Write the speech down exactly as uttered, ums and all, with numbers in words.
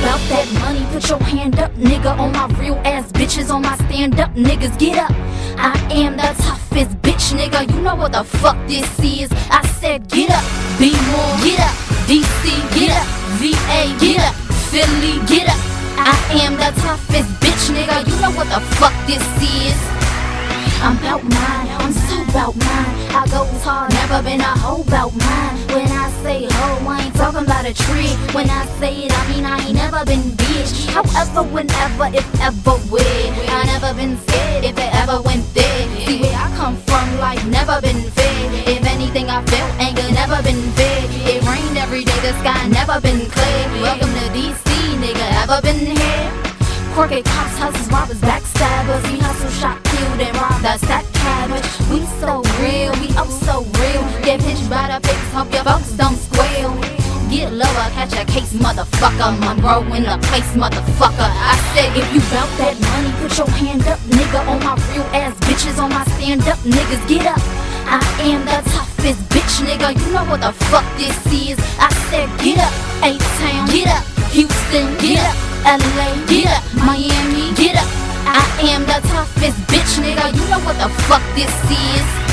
bout that money, put your hand up, nigga. On my real ass bitches, on my stand up niggas, get up. I am the toughest bitch, nigga. You know what the fuck this is. I said get up, be more, get up. D C, get up. V A, get up. Philly, get up. I am the toughest bitch, nigga. You know what the fuck this is. I'm bout mine, I'm so bout mine. I go hard, never been a hoe bout mine. When I say hoe, I ain't talking about a tree. When I say it, I mean I ain't never been bitch. However, whenever, if ever will, I never been scared if it ever went there. See where I come from, life never been fair. If anything I felt, anger never been fair. It rained every day, the sky never been clear. Welcome to D C, nigga, ever been here? Crooked cops, hustlers, robbers, backstabbers. We hustle, shot, killed, and robbed us that cabbage. We so real, we oh so real. Get pinched by the face, hope your folks don't squeal. Get lower, catch a case, motherfucker. My bro in the place, motherfucker. I said if you bout that money, put your hand up, nigga. On my real ass bitches, on my stand up niggas, get up. I am the toughest bitch, nigga. You know what the fuck this is. I said get up, A-Town, get up. Houston, get up. L A, get up. Miami, get up. I am the toughest bitch, nigga. You know what the fuck this is.